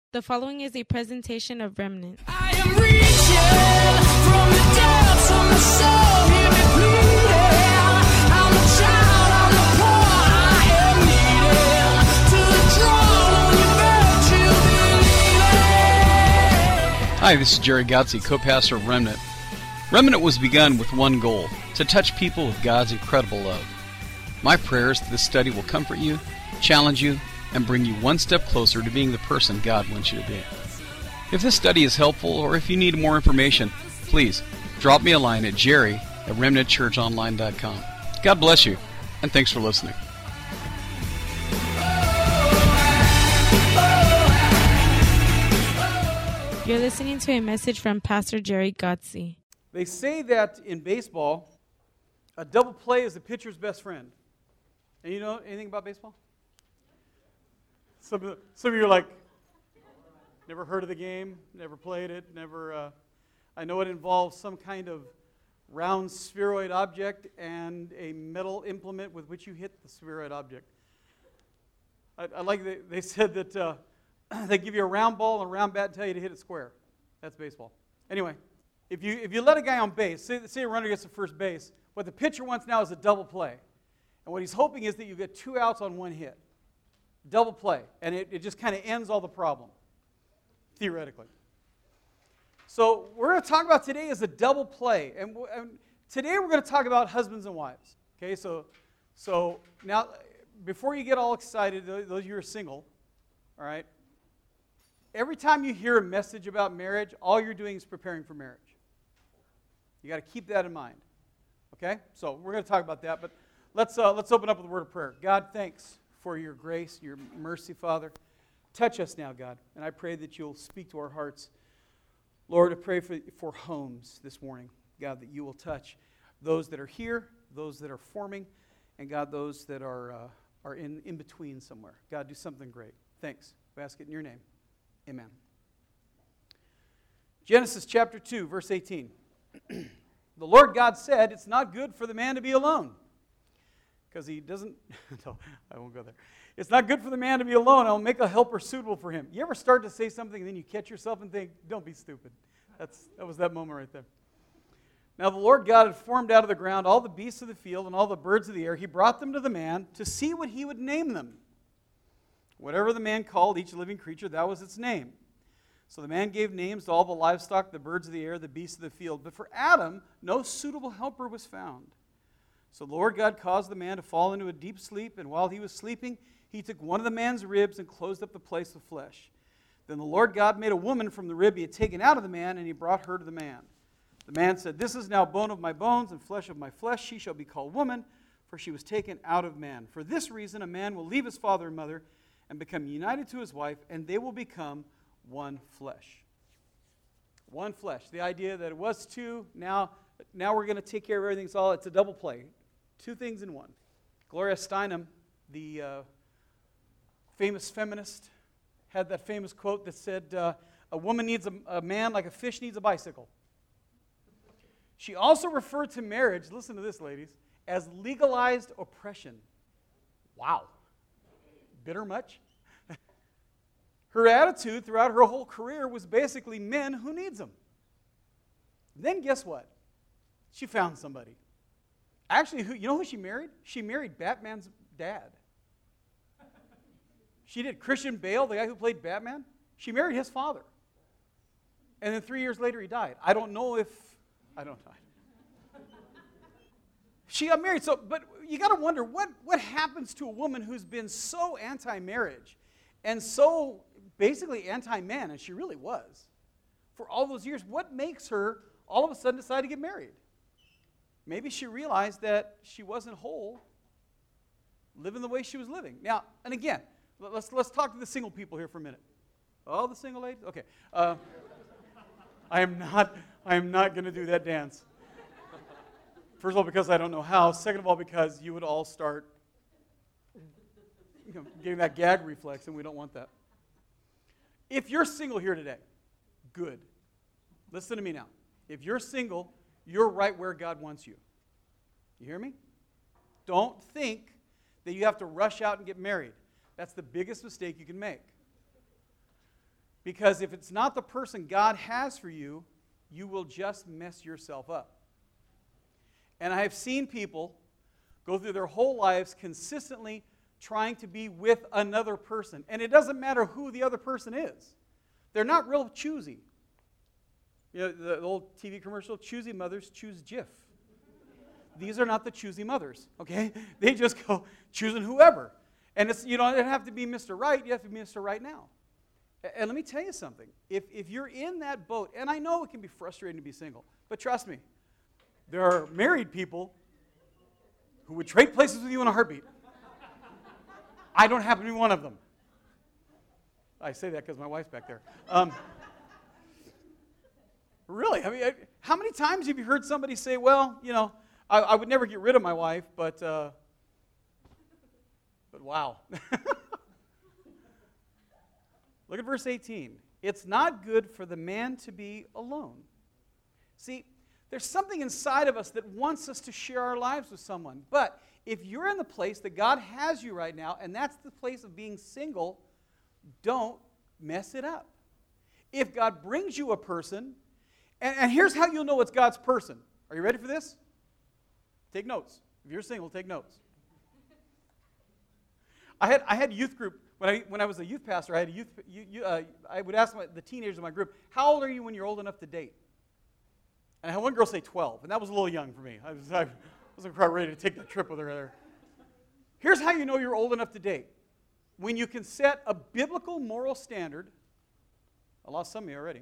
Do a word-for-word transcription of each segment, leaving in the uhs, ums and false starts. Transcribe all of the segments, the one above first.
The following is a presentation of Remnant. I am reaching from the depths of my soul, hear me pleading. I'm a child, I'm the poor, I am needing to draw on your virtue, believing. Hi, this is Jerry Gotze, co-pastor of Remnant. Remnant was begun with one goal, to touch people with God's incredible love. My prayer is that this study will comfort you, challenge you, and bring you one step closer to being the person God wants you to be. If this study is helpful, or if you need more information, please drop me a line at jerry at remnant church online dot com. God bless you, and thanks for listening. You're listening to a message from Pastor Jerry Gotze. They say that in baseball, a double play is the pitcher's best friend. And you know anything about baseball? Some of, the, some of you are like, never heard of the game, never played it, never. Uh, I know it involves some kind of round spheroid object and a metal implement with which you hit the spheroid object. I, I like they, they said that uh, they give you a round ball and a round bat and tell you to hit it square. That's baseball. Anyway, if you if you let a guy on base, say, say a runner gets to first base, what the pitcher wants now is a double play. And what he's hoping is that you get two outs on one hit. Double play, and it, it just kind of ends all the problem, theoretically. So we're going to talk about today is a double play, and, w- and today we're going to talk about husbands and wives. Okay, so so now before you get all excited, those of you who are single, all right, every time you hear a message about marriage, all you're doing is preparing for marriage. You got to keep that in mind. Okay, so we're going to talk about that, but let's uh, let's open up with a word of prayer. God, thanks for your grace, your mercy, Father. Touch us now, God, and I pray that you'll speak to our hearts. Lord, I pray for, for homes this morning, God, that you will touch those that are here, those that are forming, and God, those that are uh, are in, in between somewhere. God, do something great. Thanks. We ask it in your name. Amen. Genesis chapter two, verse eighteen. The Lord God said, it's not good for the man to be alone. Because he doesn't, no, I won't go there. It's not good for the man to be alone. I'll make a helper suitable for him. You ever start to say something and then you catch yourself and think, don't be stupid. That's That was that moment right there. Now the Lord God had formed out of the ground all the beasts of the field and all the birds of the air. He brought them to the man to see what he would name them. Whatever the man called each living creature, that was its name. So the man gave names to all the livestock, the birds of the air, the beasts of the field. But for Adam, no suitable helper was found. So the Lord God caused the man to fall into a deep sleep, and while he was sleeping, he took one of the man's ribs and closed up the place with flesh. Then the Lord God made a woman from the rib he had taken out of the man, and he brought her to the man. The man said, this is now bone of my bones and flesh of my flesh. She shall be called woman, for she was taken out of man. For this reason, a man will leave his father and mother and become united to his wife, and they will become one flesh. One flesh. The idea that it was two, now, now we're going to take care of everything. It's all, it's a double play. Two things in one. Gloria Steinem, the uh, famous feminist, had that famous quote that said, uh, a woman needs a, a man like a fish needs a bicycle. She also referred to marriage, listen to this, ladies, as legalized oppression. Wow. Bitter much? Her attitude throughout her whole career was basically men who needs them. Then guess what? She found somebody. Actually, who, you know who she married? She married Batman's dad. She did. Christian Bale, the guy who played Batman, she married his father. And then three years later, he died. I don't know if, I don't know. She got married. So, but you got to wonder, what, what happens to a woman who's been so anti-marriage and so basically anti-man, and she really was, for all those years? What makes her all of a sudden decide to get married? Maybe she realized that she wasn't whole living the way she was living. Now, and again, let's let's talk to the single people here for a minute. Oh, the single ladies? Okay. Uh, I am not I am not going to do that dance. First of all, because I don't know how. Second of all, because you would all start you know, getting that gag reflex, and we don't want that. If you're single here today, good. Listen to me now. If you're single, you're right where God wants you. You hear me? Don't think that you have to rush out and get married. That's the biggest mistake you can make. Because if it's not the person God has for you, you will just mess yourself up. And I have seen people go through their whole lives consistently trying to be with another person. And it doesn't matter who the other person is. They're not real choosy. You know, the old T V commercial, choosy mothers choose Jif. These are not the choosy mothers, okay? They just go choosing whoever. And it's, you don't have to be Mister Right, you have to be Mister Right now. And let me tell you something. If, if you're in that boat, and I know it can be frustrating to be single, but trust me, there are married people who would trade places with you in a heartbeat. I don't happen to be one of them. I say that because my wife's back there. Um, really, I mean, I, how many times have you heard somebody say, well, you know, I, I would never get rid of my wife, but, uh, but wow. Look at verse eighteen. It's not good for the man to be alone. See, there's something inside of us that wants us to share our lives with someone. But if you're in the place that God has you right now, and that's the place of being single, don't mess it up. If God brings you a person, and, and here's how you'll know it's God's person. Are you ready for this? Take notes. If you're single, take notes. I had I had youth group. When I, when I was a youth pastor, I had a youth. You, you, uh, I would ask my, the teenagers in my group, "How old are you when you're old enough to date?" And I had one girl say twelve, and that was a little young for me. I, was, I wasn't quite ready to take that trip with her there. Here's how you know you're old enough to date: when you can set a biblical moral standard. I lost some of you already.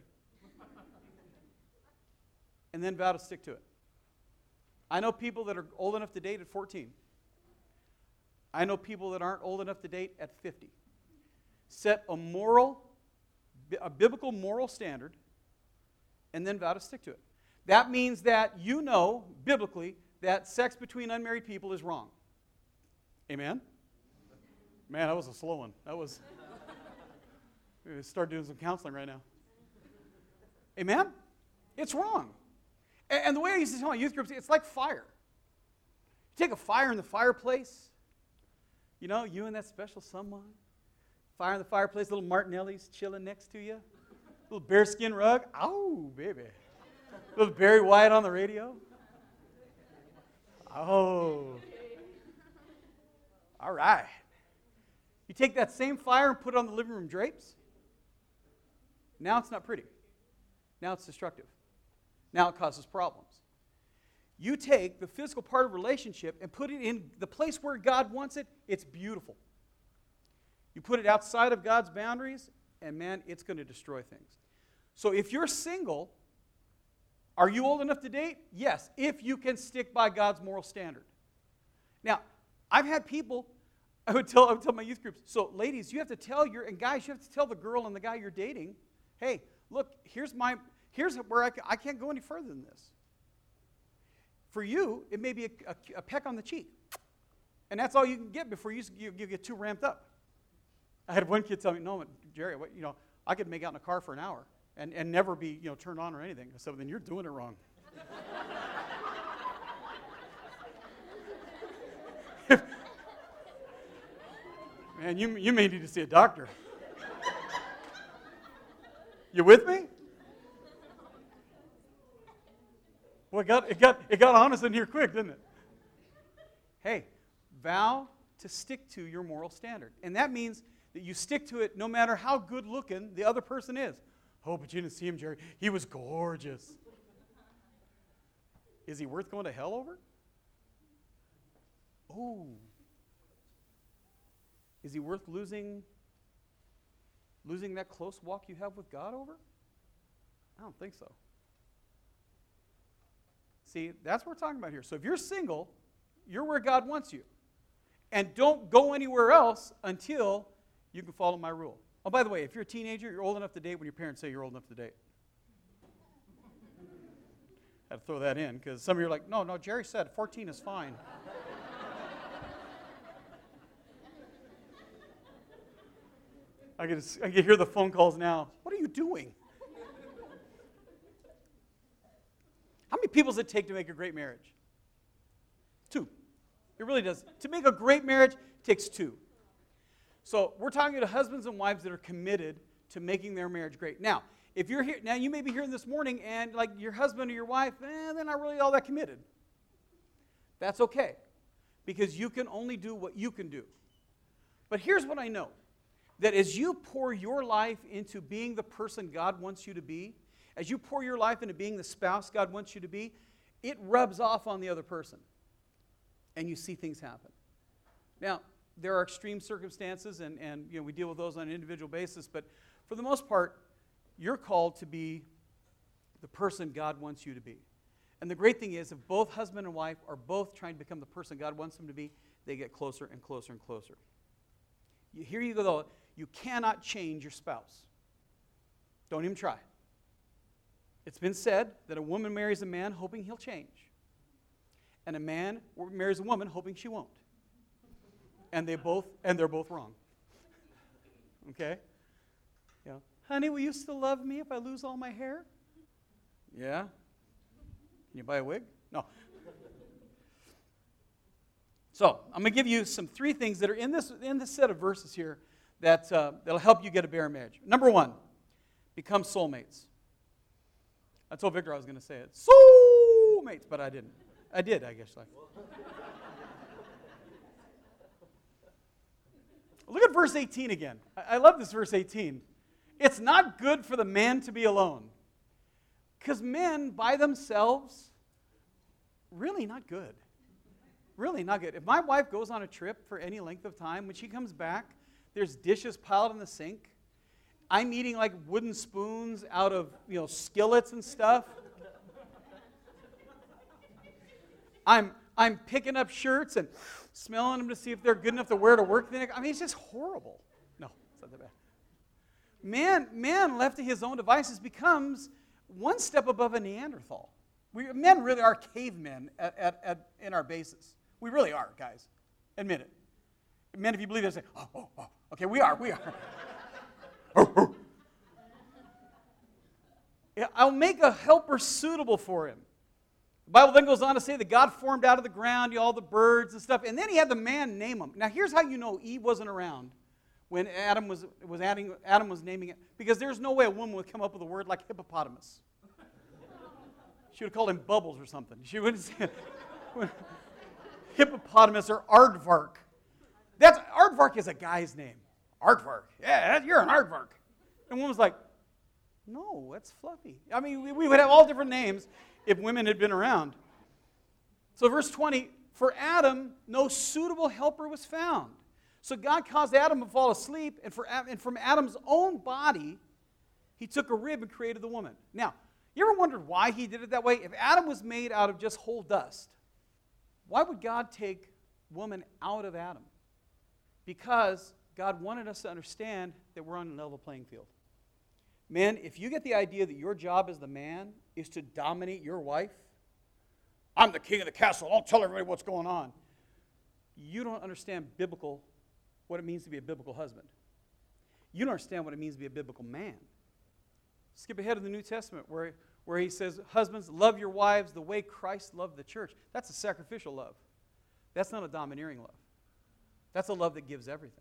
And then vow to stick to it. I know people that are old enough to date at fourteen. I know people that aren't old enough to date at fifty. Set a moral, a biblical moral standard, and then vow to stick to it. That means that you know, biblically, that sex between unmarried people is wrong. Amen? Man, that was a slow one. That was, we're going to start doing some counseling right now. Amen? It's wrong. And, and the way I used to tell my youth groups, it's like fire. You take a fire in the fireplace, you know, you and that special someone, fire in the fireplace, little Martinelli's chilling next to you, little bearskin rug, oh, baby. Little Barry White on the radio. Oh. All right. You take that same fire and put it on the living room drapes. Now it's not pretty. Now it's destructive. Now it causes problems. You take the physical part of a relationship and put it in the place where God wants it, it's beautiful. You put it outside of God's boundaries, and man, it's going to destroy things. So if you're single, are you old enough to date? Yes, if you can stick by God's moral standard. Now, I've had people, I would tell, I would tell my youth groups, so ladies, you have to tell your, and guys, you have to tell the girl and the guy you're dating, hey, look, here's my, here's where I, I can't go any further than this. For you, it may be a, a, a peck on the cheek. And that's all you can get before you, you, you get too ramped up. I had one kid tell me, no, Jerry, what, you know, I could make out in a car for an hour and, and never be, you know, turned on or anything. I said, well, then you're doing it wrong. Man, you, you may need to see a doctor. You with me? Well, it got, it got, it got honest in here quick, didn't it? Hey, vow to stick to your moral standard. And that means that you stick to it no matter how good looking the other person is. Oh, but you didn't see him, Jerry. He was gorgeous. Is he worth going to hell over? Oh. Is he worth losing, losing that close walk you have with God over? I don't think so. See, that's what we're talking about here. So if you're single, you're where God wants you. And don't go anywhere else until you can follow my rule. Oh, by the way, if you're a teenager, you're old enough to date when your parents say you're old enough to date. I had to throw that in because some of you are like, no, no, Jerry said fourteen is fine. I can, I can hear the phone calls now. What are you doing? How many people does it take to make a great marriage? Two. It really does. To make a great marriage, it takes two. So we're talking to husbands and wives that are committed to making their marriage great. Now, if you're here, now you may be hearing this morning and like your husband or your wife, eh, they're not really all that committed. That's okay, because you can only do what you can do. But here's what I know, that as you pour your life into being the person God wants you to be, as you pour your life into being the spouse God wants you to be, it rubs off on the other person, and you see things happen. Now, there are extreme circumstances, and, and you know, we deal with those on an individual basis, but for the most part, you're called to be the person God wants you to be. And the great thing is, if both husband and wife are both trying to become the person God wants them to be, they get closer and closer and closer. You, here you go, though. You cannot change your spouse. Don't even try. It's been said that a woman marries a man hoping he'll change, and a man marries a woman hoping she won't. And they both, and they're both wrong. Okay? Yeah. Honey, will you still love me if I lose all my hair? Yeah. Can you buy a wig? No. So I'm going to give you some three things that are in this in this set of verses here that uh, that'll help you get a better marriage. Number one, become soulmates. I told Victor I was going to say it. Soulmates, but I didn't. I did, I guess. Like. Look at verse eighteen again. I, I love this verse eighteen. It's not good for the man to be alone. Because men, by themselves, really not good. Really not good. If my wife goes on a trip for any length of time, when she comes back, there's dishes piled in the sink. I'm eating like wooden spoons out of, you know, skillets and stuff. I'm I'm picking up shirts and smelling them to see if they're good enough to wear to work the next. I mean, it's just horrible. No, it's not that bad. Man, man left to his own devices becomes one step above a Neanderthal. We, men really are cavemen at, at, at, in our basis. We really are, guys. Admit it. Men, if you believe it, say, oh, oh, oh. Okay, we are, we are. oh, oh. Yeah, I'll make a helper suitable for him. The Bible then goes on to say that God formed out of the ground you know, all the birds and stuff, and then he had the man name them. Now, here's how you know Eve wasn't around when Adam was, was adding, Adam was naming it, because there's no way a woman would come up with a word like hippopotamus. She would have called him Bubbles or something. She would have said hippopotamus or aardvark. That's aardvark is a guy's name. Aardvark. Yeah, you're an aardvark. And one was like, no, that's fluffy. I mean, we, we would have all different names if women had been around. So verse twenty, for Adam, no suitable helper was found. So God caused Adam to fall asleep, and, for, and from Adam's own body, he took a rib and created the woman. Now, you ever wondered why he did it that way? If Adam was made out of just whole dust, why would God take woman out of Adam? Because God wanted us to understand that we're on a level playing field. Men, if you get the idea that your job as the man is to dominate your wife, I'm the king of the castle, I'll tell everybody what's going on. You don't understand biblical, what it means to be a biblical husband. You don't understand what it means to be a biblical man. Skip ahead to the New Testament where, where he says, husbands, love your wives the way Christ loved the church. That's a sacrificial love. That's not a domineering love. That's a love that gives everything.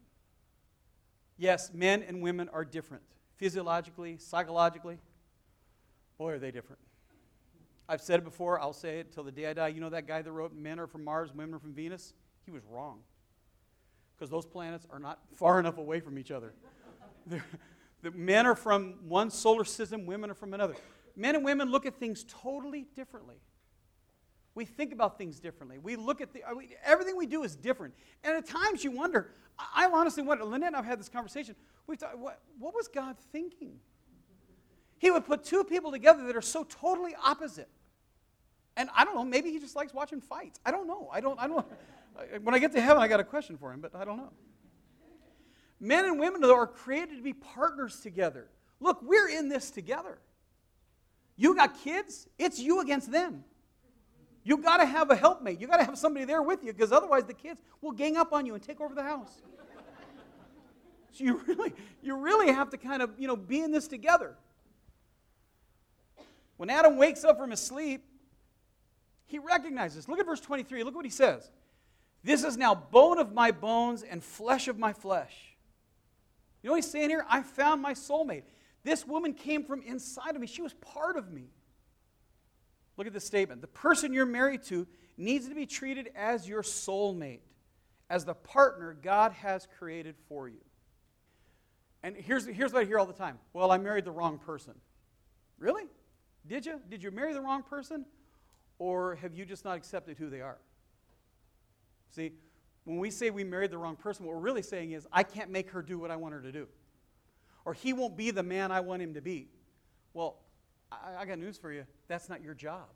Yes, men and women are different. Physiologically, psychologically, boy, are they different. I've said it before, I'll say it till the day I die. You know that guy that wrote men are from Mars, women are from Venus? He was wrong. Because those planets are not far enough away from each other. The men are from one solar system, women are from another. Men and women look at things totally differently. We think about things differently. We look at the, everything we do is different. And at times you wonder, I honestly wonder, Lynette and I have had this conversation, we thought, what, what was God thinking? He would put two people together that are so totally opposite. And I don't know, maybe he just likes watching fights. I don't know. I don't, I don't, when I get to heaven, I got a question for him, but I don't know. Men and women, though, are created to be partners together. Look, we're in this together. You got kids, it's you against them. You got to have a helpmate. You got to have somebody there with you, because otherwise the kids will gang up on you and take over the house. So you really, you really have to kind of, you know, be in this together. When Adam wakes up from his sleep, he recognizes. Look at verse twenty-three. Look what he says. This is now bone of my bones and flesh of my flesh. You know what he's saying here? I found my soulmate. This woman came from inside of me. She was part of me. Look at this statement. The person you're married to needs to be treated as your soulmate, as the partner God has created for you. And here's, here's what I hear all the time. Well, I married the wrong person. Really? Did you? Did you marry the wrong person? Or have you just not accepted who they are? See, when we say we married the wrong person, what we're really saying is, I can't make her do what I want her to do. Or he won't be the man I want him to be. Well, I, I got news for you. That's not your job.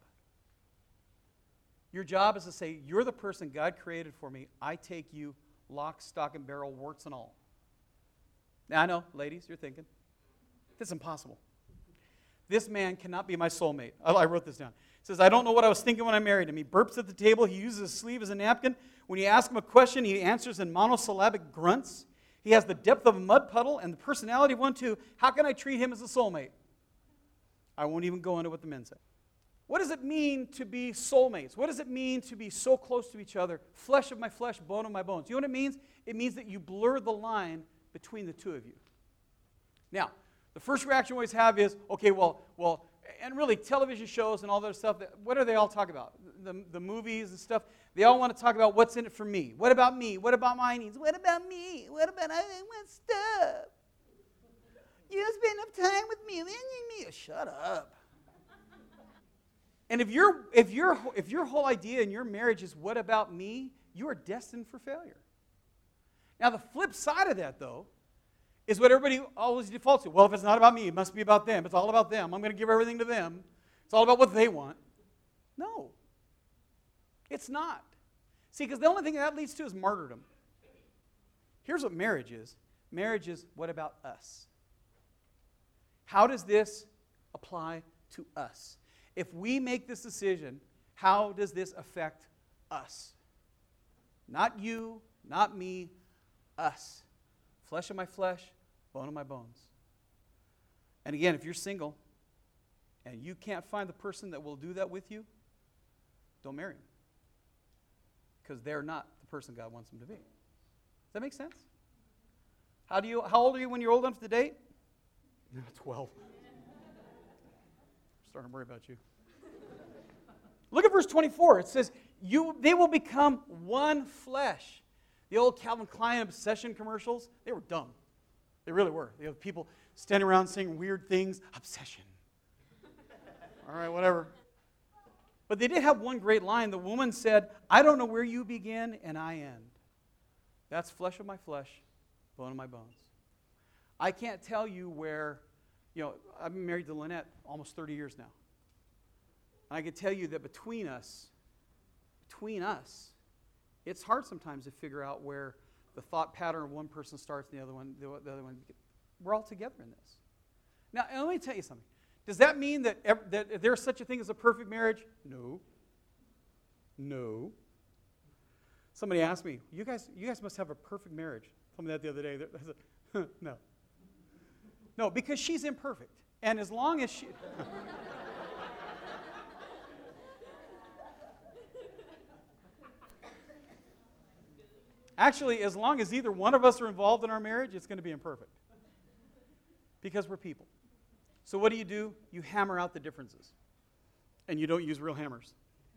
Your job is to say, you're the person God created for me. I take you lock, stock, and barrel, warts and all. Now, I know, ladies, you're thinking, that's impossible. This man cannot be my soulmate. I, I wrote this down. It says, I don't know what I was thinking when I married him. He burps at the table. He uses his sleeve as a napkin. When you ask him a question, he answers in monosyllabic grunts. He has the depth of a mud puddle and the personality of one too. How can I treat him as a soulmate? I won't even go into what the men say. What does it mean to be soulmates? What does it mean to be so close to each other? Flesh of my flesh, bone of my bones. You know what it means? It means that you blur the line between the two of you. Now, the first reaction we always have is, okay, well, well, and really television shows and all that stuff, what do they all talk about? The, the movies and stuff, they all want to talk about what's in it for me. What about me? What about my needs? What about me? What about I want stuff? You spend enough time with me. Shut up. And if your if your if your whole idea in your marriage is what about me, you are destined for failure. Now the flip side of that, though, is what everybody always defaults to. Well, if it's not about me, it must be about them. It's all about them. I'm going to give everything to them. It's all about what they want. No. It's not. See, because the only thing that leads to is martyrdom. Here's what marriage is. Marriage is what about us? How does this apply to us? If we make this decision, how does this affect us? Not you, not me, us. Flesh of my flesh, bone of my bones. And again, if you're single and you can't find the person that will do that with you, don't marry them. Because they're not the person God wants them to be. Does that make sense? How do you? How old are you when you're old enough to date? twelve. I'm starting to worry about you. Look at verse twenty-four. It says, "You, they will become one flesh." The old Calvin Klein obsession commercials, they were dumb. They really were. They have people standing around saying weird things. Obsession. All right, whatever. But they did have one great line. The woman said, I don't know where you begin and I end. That's flesh of my flesh, bone of my bones. I can't tell you where, you know, I've been married to Lynette almost thirty years now. And I can tell you that between us, between us, it's hard sometimes to figure out where the thought pattern of one person starts and the other one, the, the other one. We're all together in this. Now, and let me tell you something. Does that mean that, ever, that there's such a thing as a perfect marriage? No. No. Somebody asked me, you guys, you guys must have a perfect marriage. Told me that the other day. I said, no. No, because she's imperfect. And as long as she... Actually, as long as either one of us are involved in our marriage, it's going to be imperfect. Because we're people. So what do you do? You hammer out the differences. And you don't use real hammers.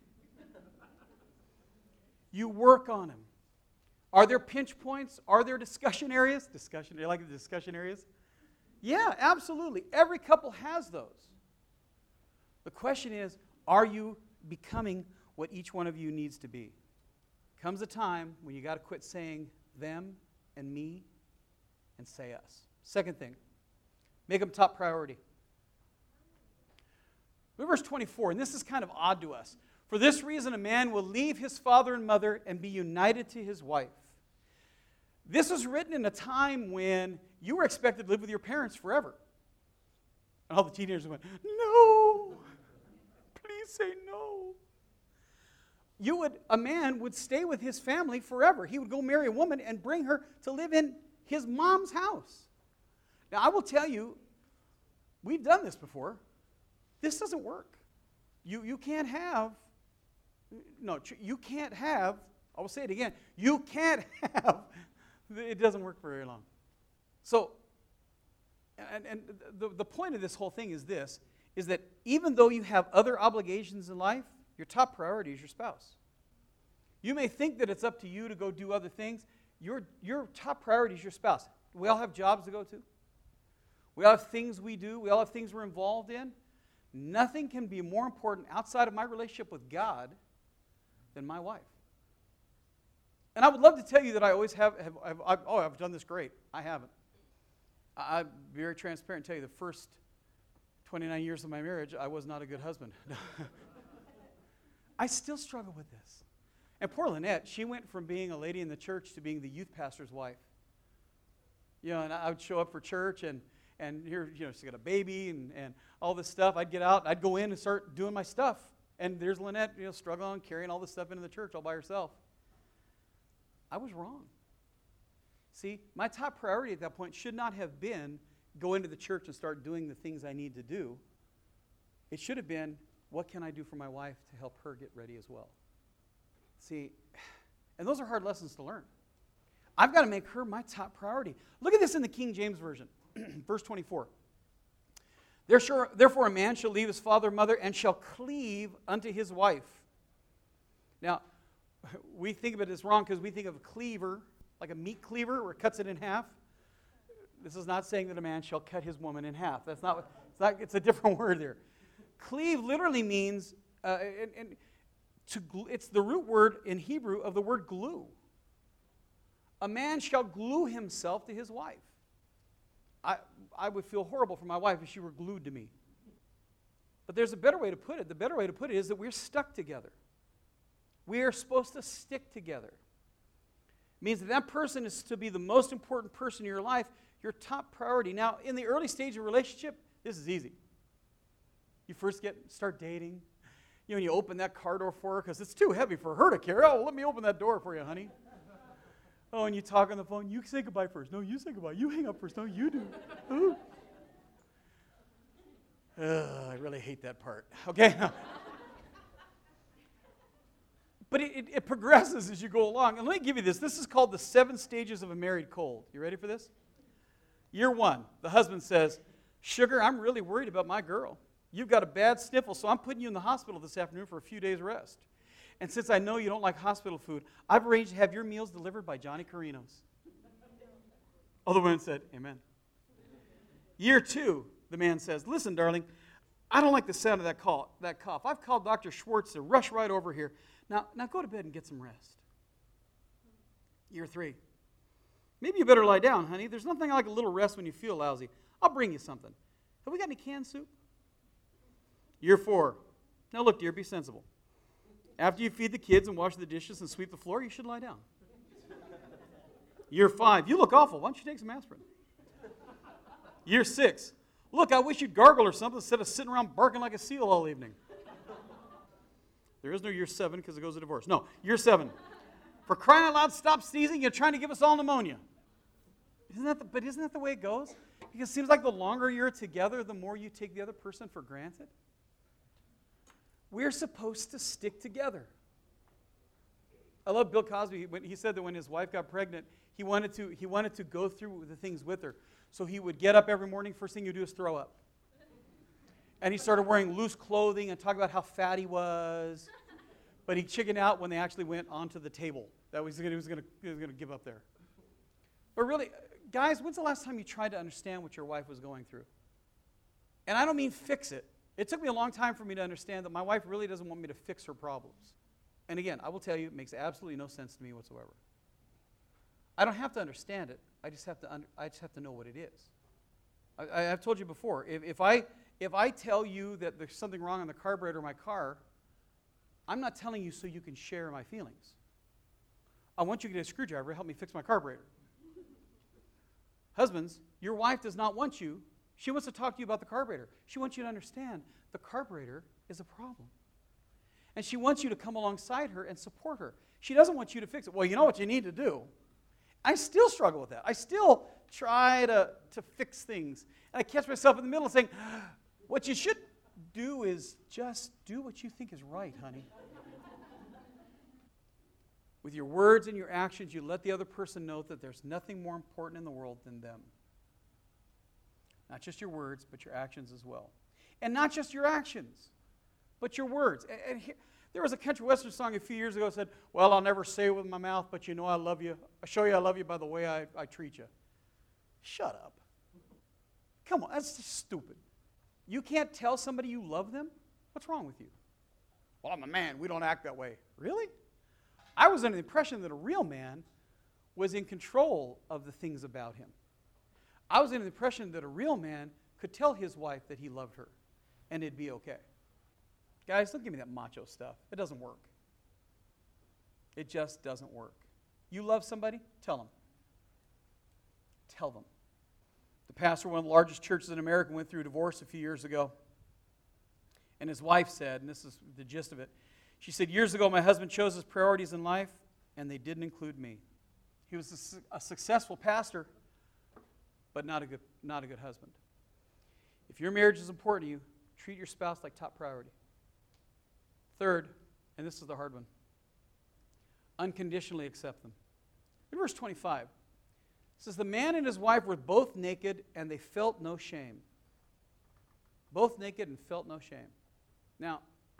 You work on them. Are there pinch points? Are there discussion areas? Discussion, you like the discussion areas? Yeah, absolutely. Every couple has those. The question is, are you becoming what each one of you needs to be? Comes a time when you got to quit saying them and me and say us. Second thing, make them top priority. Look at verse twenty-four, and this is kind of odd to us. For this reason, a man will leave his father and mother and be united to his wife. This was written in a time when you were expected to live with your parents forever. And all the teenagers went, no, please say no. You would, a man would stay with his family forever. He would go marry a woman and bring her to live in his mom's house. Now, I will tell you, we've done this before. This doesn't work. You, you can't have, no, you can't have, I will say it again, you can't have, it doesn't work for very long. So, And, and the, the point of this whole thing is this, is that even though you have other obligations in life, your top priority is your spouse. You may think that it's up to you to go do other things. Your, your top priority is your spouse. We all have jobs to go to. We all have things we do. We all have things we're involved in. Nothing can be more important outside of my relationship with God than my wife. And I would love to tell you that I always have, have, have I've, oh, I've done this great. I haven't. I, I'll be very transparent and tell you the first twenty-nine years of my marriage, I was not a good husband. I still struggle with this. And poor Lynette, she went from being a lady in the church to being the youth pastor's wife. You know, and I would show up for church, and, and here, you know, she's got a baby and, and all this stuff. I'd get out, I'd go in and start doing my stuff. And there's Lynette, you know, struggling, carrying all this stuff into the church all by herself. I was wrong. See, my top priority at that point should not have been go into the church and start doing the things I need to do. It should have been, what can I do for my wife to help her get ready as well? See, and those are hard lessons to learn. I've got to make her my top priority. Look at this in the King James Version, verse twenty-four. Therefore a man shall leave his father and mother and shall cleave unto his wife. Now, we think of it as wrong because we think of a cleaver, like a meat cleaver where it cuts it in half. This is not saying that a man shall cut his woman in half. That's not, it's not, it's a different word there. Cleave literally means, uh, and, and to gl- it's the root word in Hebrew of the word glue. A man shall glue himself to his wife. I, I would feel horrible for my wife if she were glued to me. But there's a better way to put it. The better way to put it is that we're stuck together. We are supposed to stick together. It means that that person is to be the most important person in your life, your top priority. Now, in the early stage of a relationship, this is easy. You first get start dating. You know, and you open that car door for her because it's too heavy for her to carry. Oh, let me open that door for you, honey. Oh, and you talk on the phone. You say goodbye first. No, you say goodbye. You hang up first. No, you do. Ooh. Ugh, I really hate that part. Okay? But it, it, it progresses as you go along. And let me give you this. This is called the seven stages of a married cold. You ready for this? Year one, the husband says, sugar, I'm really worried about my girl. You've got a bad sniffle, so I'm putting you in the hospital this afternoon for a few days rest. And since I know you don't like hospital food, I've arranged to have your meals delivered by Johnny Carino's. All the women said, amen. Year two, the man says, listen, darling, I don't like the sound of that, call, that cough. I've called Doctor Schwartz to rush right over here. Now, now go to bed and get some rest. Year three, maybe you better lie down, honey. There's nothing like a little rest when you feel lousy. I'll bring you something. Have we got any canned soup? Year four, now look, dear, be sensible. After you feed the kids and wash the dishes and sweep the floor, you should lie down. Year five, you look awful. Why don't you take some aspirin? Year six, look, I wish you'd gargle or something instead of sitting around barking like a seal all evening. There is no year seven because it goes to divorce. No, year seven. For crying out loud, stop sneezing. You're trying to give us all pneumonia. Isn't that the, but isn't that the way it goes? Because it seems like the longer you're together, the more you take the other person for granted. We're supposed to stick together. I love Bill Cosby. When he said that when his wife got pregnant, he wanted to he wanted to go through the things with her. So he would get up every morning, first thing he'd do is throw up. And he started wearing loose clothing and talk about how fat he was. But he chickened out when they actually went onto the table. That was, he was going to give up there. But really, guys, when's the last time you tried to understand what your wife was going through? And I don't mean fix it. It took me a long time for me to understand that my wife really doesn't want me to fix her problems. And again, I will tell you, it makes absolutely no sense to me whatsoever. I don't have to understand it. I just have to, under, I just have to know what it is. I, I've told you before, if, if, I, if I tell you that there's something wrong on the carburetor of my car, I'm not telling you so you can share my feelings. I want you to get a screwdriver to help me fix my carburetor. Husbands, your wife does not want you. She wants to talk to you about the carburetor. She wants you to understand the carburetor is a problem. And she wants you to come alongside her and support her. She doesn't want you to fix it. Well, you know what you need to do. I still struggle with that. I still try to, to fix things. And I catch myself in the middle saying, what you should do is just do what you think is right, honey. With your words and your actions, you let the other person know that there's nothing more important in the world than them. Not just your words, but your actions as well. And not just your actions, but your words. And, and here, there was a country western song a few years ago that said, well, I'll never say it with my mouth, but you know I love you. I show you I love you by the way I, I treat you. Shut up. Come on, that's just stupid. You can't tell somebody you love them? What's wrong with you? Well, I'm a man. We don't act that way. Really? I was under the impression that a real man was in control of the things about him. I was under the impression that a real man could tell his wife that he loved her, and it'd be okay. Guys, don't give me that macho stuff. It doesn't work. It just doesn't work. You love somebody? Tell them. Tell them. The pastor of one of the largest churches in America went through a divorce a few years ago. And his wife said, and this is the gist of it, she said, years ago my husband chose his priorities in life, and they didn't include me. He was a, su- a successful pastor, but not a good, not a good husband. If your marriage is important to you, treat your spouse like top priority. Third, and this is the hard one, unconditionally accept them. In verse twenty-five, it says, the man and his wife were both naked, and they felt no shame. Both naked and felt no shame. Now,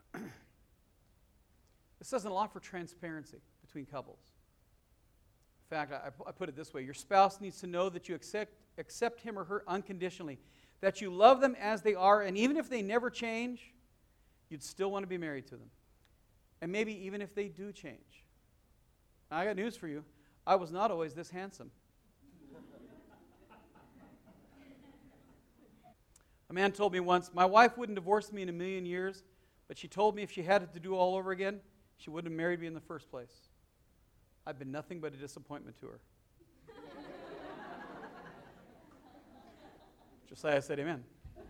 this does a lot for transparency between couples. In fact, I, I put it this way. Your spouse needs to know that you accept, accept him or her unconditionally, that you love them as they are, and even if they never change, you'd still want to be married to them. And maybe even if they do change. Now, I got news for you. I was not always this handsome. A man told me once, my wife wouldn't divorce me in a million years, but she told me if she had it to do all over again, she wouldn't have married me in the first place. I've been nothing but a disappointment to her. Josiah said amen.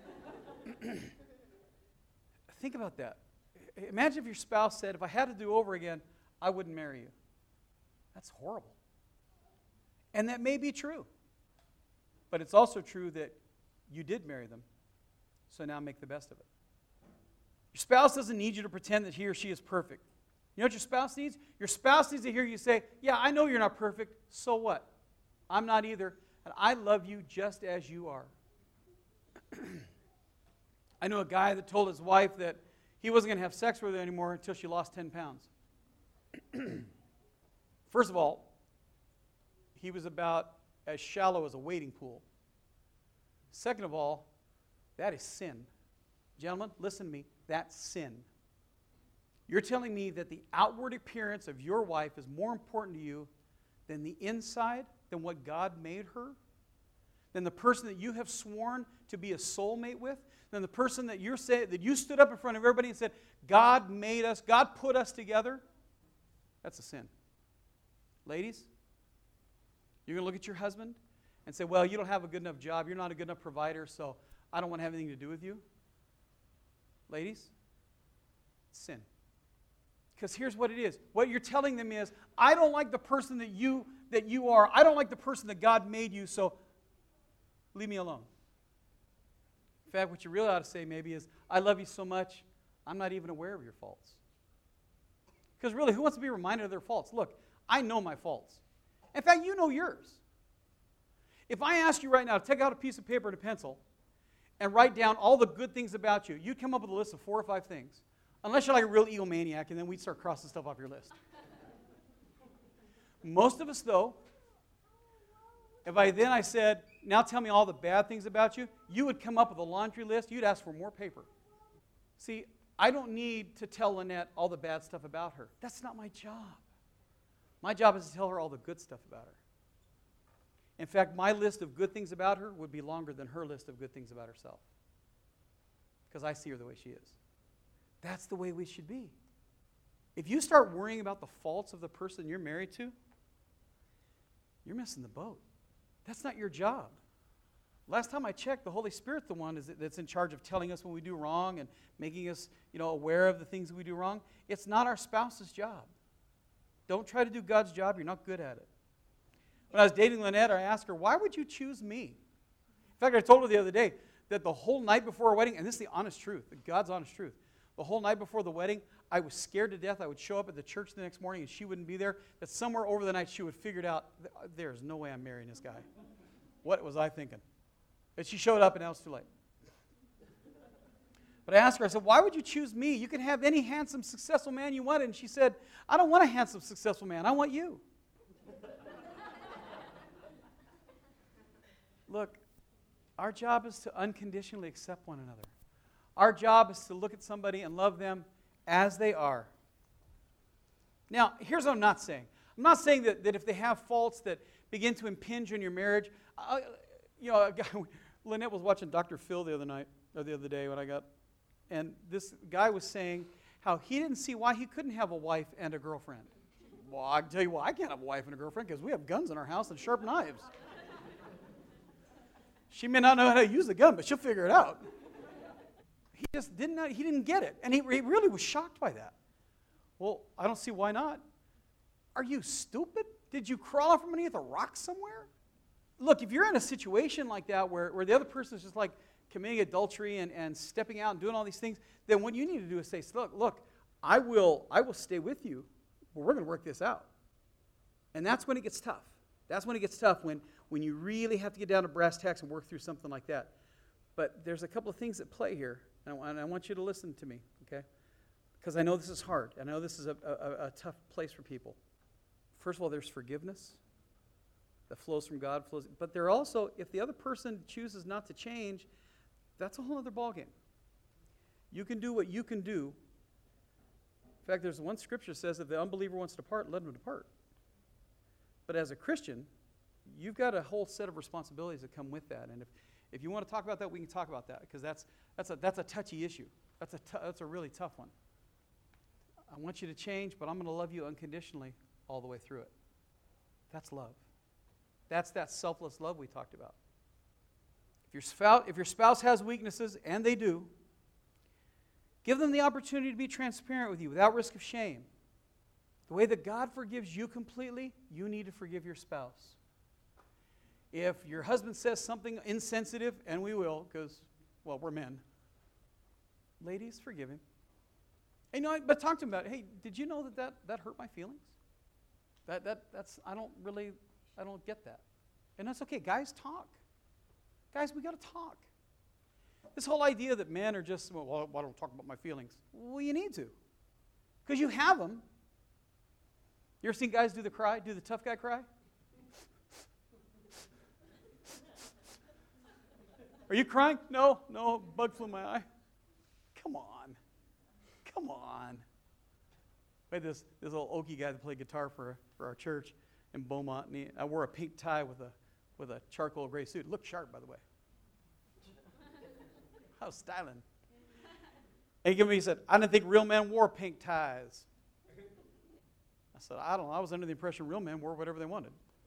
Think about that. Imagine if your spouse said, if I had to do over again, I wouldn't marry you. That's horrible. And that may be true. But it's also true that you did marry them. So now make the best of it. Your spouse doesn't need you to pretend that he or she is perfect. You know what your spouse needs? Your spouse needs to hear you say, yeah, I know you're not perfect. So what? I'm not either. And I love you just as you are. I know a guy that told his wife that he wasn't going to have sex with her anymore until she lost ten pounds. First of all, he was about as shallow as a wading pool. Second of all, that is sin. Gentlemen, listen to me. That's sin. You're telling me that the outward appearance of your wife is more important to you than the inside, than what God made her, than the person that you have sworn to be a soulmate with, than the person that you're say, that you stood up in front of everybody and said, God made us, God put us together. That's a sin. Ladies, you're going to look at your husband and say, well, you don't have a good enough job, you're not a good enough provider, so I don't want to have anything to do with you. Ladies, it's sin. Because here's what it is. What you're telling them is, I don't like the person that you that you are. I don't like the person that God made you, so leave me alone. In fact, what you really ought to say maybe is, I love you so much, I'm not even aware of your faults. Because really, who wants to be reminded of their faults? Look, I know my faults. In fact, you know yours. If I ask you right now to take out a piece of paper and a pencil and write down all the good things about you, you'd come up with a list of four or five things. Unless you're like a real egomaniac, and then we'd start crossing stuff off your list. Most of us, though, if I then I said, now tell me all the bad things about you, you would come up with a laundry list. You'd ask for more paper. See, I don't need to tell Lynette all the bad stuff about her. That's not my job. My job is to tell her all the good stuff about her. In fact, my list of good things about her would be longer than her list of good things about herself. Because I see her the way she is. That's the way we should be. If you start worrying about the faults of the person you're married to, you're missing the boat. That's not your job. Last time I checked, the Holy Spirit's the one that's in charge of telling us when we do wrong and making us, you know, aware of the things that we do wrong. It's not our spouse's job. Don't try to do God's job. You're not good at it. When I was dating Lynette, I asked her, why would you choose me? In fact, I told her the other day that the whole night before our wedding, and this is the honest truth, God's honest truth, the whole night before the wedding, I was scared to death I would show up at the church the next morning and she wouldn't be there, that somewhere over the night she would have figured out, there's no way I'm marrying this guy. What was I thinking? And she showed up, and now it's too late. But I asked her, I said, why would you choose me? You can have any handsome, successful man you wanted. And she said, I don't want a handsome, successful man. I want you. Look, our job is to unconditionally accept one another. Our job is to look at somebody and love them as they are. Now, here's what I'm not saying. I'm not saying that, that if they have faults that begin to impinge on your marriage. I, you know, a guy, Lynette was watching Doctor Phil the other night, or the other day when I got, and this guy was saying how he didn't see why he couldn't have a wife and a girlfriend. Well, I can tell you why I can't have a wife and a girlfriend, because we have guns in our house and sharp knives. She may not know how to use the gun, but she'll figure it out. He just didn't know, he didn't get it. And he, he really was shocked by that. Well, I don't see why not. Are you stupid? Did you crawl out from underneath a rock somewhere? Look, if you're in a situation like that where, where the other person is just like committing adultery and, and stepping out and doing all these things, then what you need to do is say, look, look, I will, I will stay with you, but we're going to work this out. And that's when it gets tough. That's when it gets tough, when, when you really have to get down to brass tacks and work through something like that. But there's a couple of things at play here, and I, and I want you to listen to me, okay? Because I know this is hard. I know this is a, a, a tough place for people. First of all, there's forgiveness that flows from God. Flows, but there also, if the other person chooses not to change, that's a whole other ballgame. You can do what you can do. In fact, there's one scripture that says if the unbeliever wants to depart, let him depart. But as a Christian, you've got a whole set of responsibilities that come with that. And if, if you want to talk about that, we can talk about that, because that's, that's, a, that's a touchy issue. That's a, t- that's a really tough one. I want you to change, but I'm going to love you unconditionally all the way through it. That's love. That's that selfless love we talked about. If your spouse, if your spouse has weaknesses, and they do, give them the opportunity to be transparent with you without risk of shame. The way that God forgives you completely, you need to forgive your spouse. If your husband says something insensitive, and we will, because, well, we're men, ladies, forgive him. Hey, no, but talk to him about it. Hey, did you know that that, that hurt my feelings? That that that's I don't really I don't get that. And that's okay. Guys, talk. Guys, we got to talk. This whole idea that men are just, well, I don't talk about my feelings. Well, you need to, because you have them. You ever seen guys do the cry, do the tough guy cry? Are you crying? No, no, bug flew in my eye. Come on. Come on. We had this, this old Okie guy that played guitar for, for our church in Beaumont, and he, I wore a pink tie with a with a charcoal gray suit. It looked sharp, by the way. I was styling. And he gave me, he said, I didn't think real men wore pink ties. I said, I don't know. I was under the impression real men wore whatever they wanted.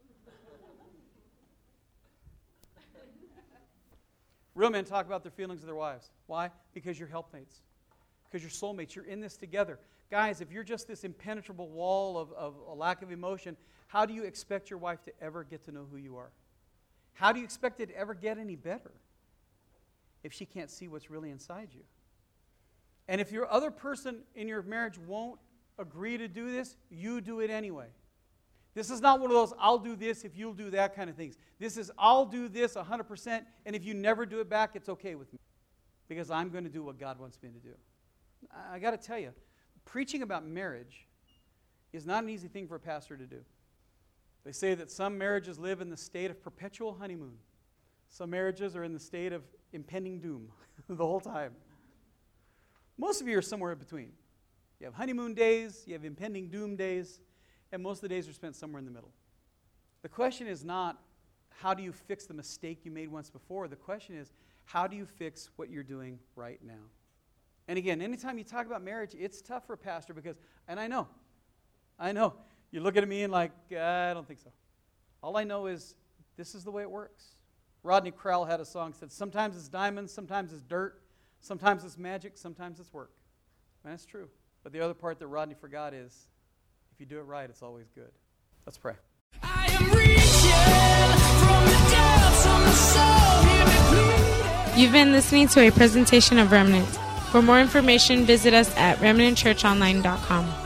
Real men talk about their feelings of their wives. Why? Because you're helpmates. Because you're soulmates. You're in this together. Guys, if you're just this impenetrable wall of, of a lack of emotion, how do you expect your wife to ever get to know who you are? How do you expect it to ever get any better if she can't see what's really inside you? And if your other person in your marriage won't agree to do this, you do it anyway. This is not one of those, I'll do this if you'll do that kind of things. This is, I'll do this one hundred percent, and if you never do it back, it's okay with me, because I'm going to do what God wants me to do. I, I got to tell you, preaching about marriage is not an easy thing for a pastor to do. They say that some marriages live in the state of perpetual honeymoon. Some marriages are in the state of impending doom the whole time. Most of you are somewhere in between. You have honeymoon days, you have impending doom days, and most of the days are spent somewhere in the middle. The question is not, how do you fix the mistake you made once before? The question is, how do you fix what you're doing right now? And again, anytime you talk about marriage, it's tough for a pastor because, and I know, I know, you look at me and like, I don't think so. All I know is this is the way it works. Rodney Crowell had a song that said, sometimes it's diamonds, sometimes it's dirt, sometimes it's magic, sometimes it's work. And that's true. But the other part that Rodney forgot is, if you do it right, it's always good. Let's pray. I am reaching from the depths of my soul. Hear me pleading. You've been listening to a presentation of Remnant. For more information, visit us at remnant church online dot com.